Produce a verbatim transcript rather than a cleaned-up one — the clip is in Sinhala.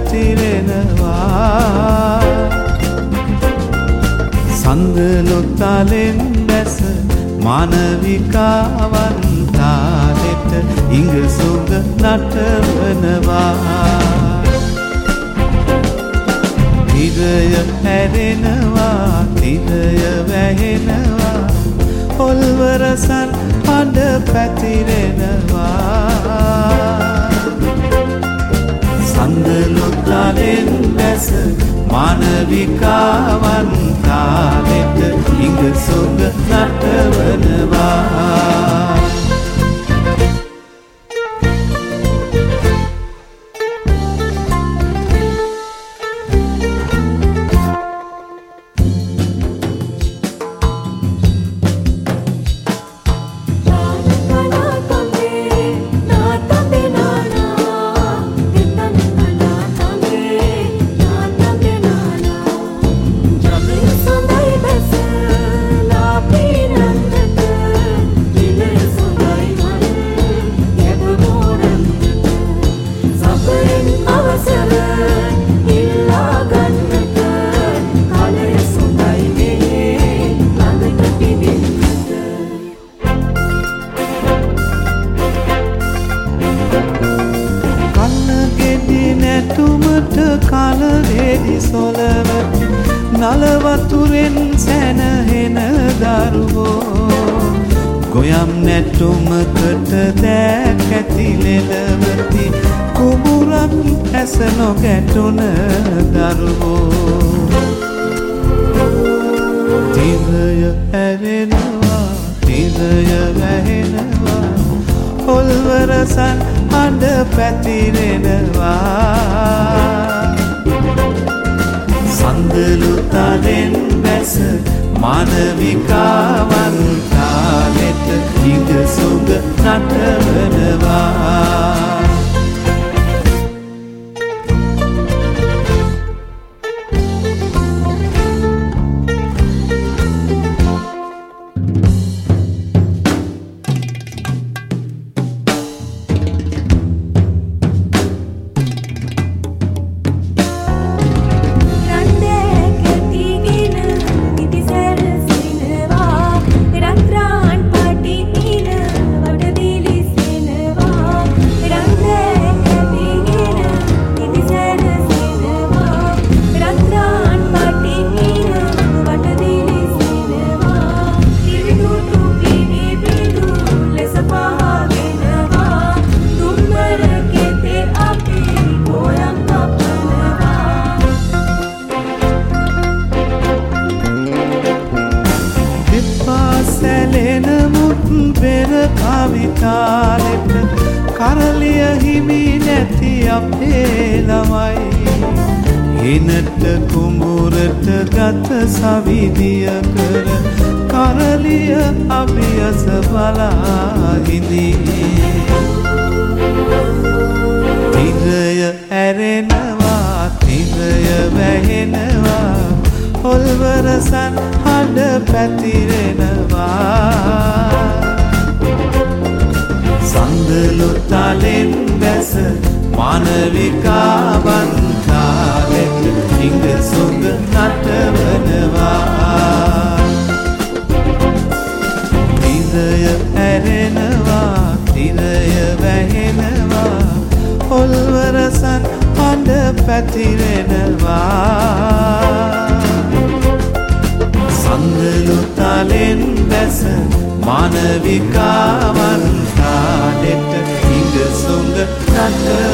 පැතිරෙනවා සඳලොත්තලෙන් දැස මානවිකාවන් තාලෙට ඉඟ සුඟ නටවනවා තිරය හැරෙනවා තිරය වැහෙනවා පොල්වරසන් හඬ පැතිරෙනවා සඳලොත්තලෙන් දැස මානවිකාවන් තාලෙට ඉඟ සුඟ නටවනවා නැටුමට කලරෙදි සොලවති නලවතුරෙන් සැනහෙන දරුවෝ ගොයම් නැටුමකට දෑකැති ලෙලවති කුඹුරක් ඇස නොගැටුන දරුවෝ තිරය ඇරෙනවා තිරය වැහෙනවා පොල්වරසන් හඬ පැතිරෙනවා සඳලුතලෙන් වැස මානවිකාවන් තාලෙට ඉඟ සුඟ නටවනවා සැලෙනමුත් පෙර කවිතාලෙට කරලිය හිමි නැති අපේ ළමයි හිනට කුඹුරට ගත සවිදිය කර කරලිය අභියස බලාහිදී තිරය ඇරෙනවා තිරය වැහෙනවා පොල්වරසන් හඬ පැතිරෙනවා සඳලොත්තලෙන් දැස මානවිකාවන් තාලෙට ඉඟ සුඟ නටවනවා තිරය ඇරෙනවා තිරය වැහෙනවා පොල්වරසන් හඬ පැතිරෙනවා සඳලුතලෙන් දැස මානවිකාවන් තාලෙට ඉඟ සුඟ නටවනවා